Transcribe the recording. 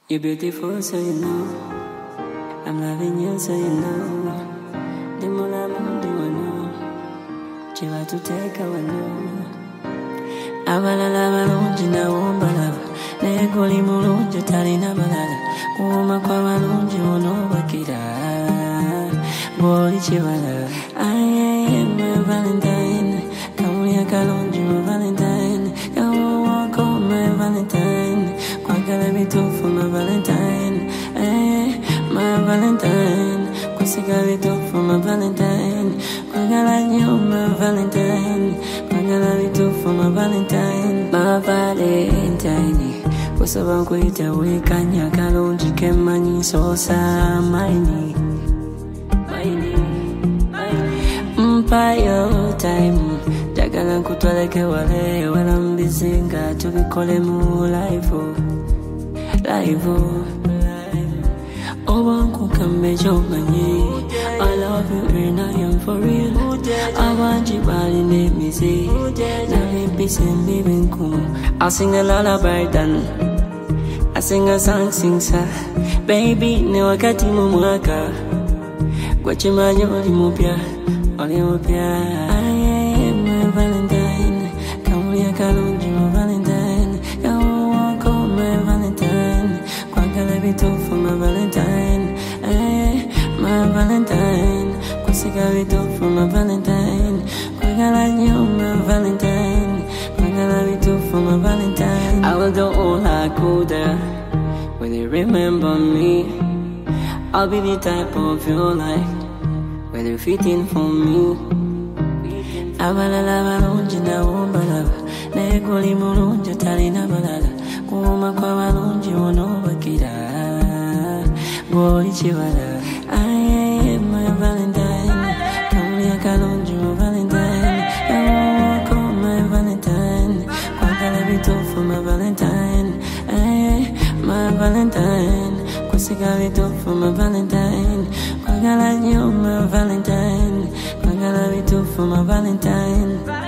You're beautiful, so you know. I'm loving you, so you know. The more I'm doing, know. Chiva to take away, know. Abalala balungi na wombalaba negoli mulungi talina balala kuuma kwa balungi onobakira bw'oli kibala. I am my Valentine, kamulya kalungi my Valentine, kawuwako my Valentine, kwagala bituufu my Valentine, my Valentine, kusiga bituufu my Valentine, kwagala nnyo my Valentine, kwagala bituufu my Valentine, my Valentine, kusaba nkuyita wekanya kalungi kemanyi sosa maini Mpayo time jagala nkutwaleke wale walambizinga tubikole mu live obanku kambe jomanyi I love you and I am for real. I want you body let me say love in peace and living cool. I'll sing a lullaby then I sing a song sing sa baby ni wakati mumwaka kwa chimanyi oli mupya Olympia. I am my Valentine, kamulya kalungi my Valentine, kawuwako my Valentine, kwagala bituufu my Valentine, my Valentine, kusiga bituufu my Valentine, kwagala nnyo my Valentine, kwagala bituufu my Valentine. I will do all I could when you remember me. I'll be the type of your life where you fit in for me. Abalala balungi na wombalaba negoli mulungi talina balala kuuma kwa balungi onobakira bw'oli kibala. I am my Valentine, kamulya kalungi my Valentine, kawuwako my Valentine, kwagala bituufu my Valentine, my Valentine, kusiga bituufu my Valentine, kwagala nnyo my Valentine, kwagala bituufu my Valentine.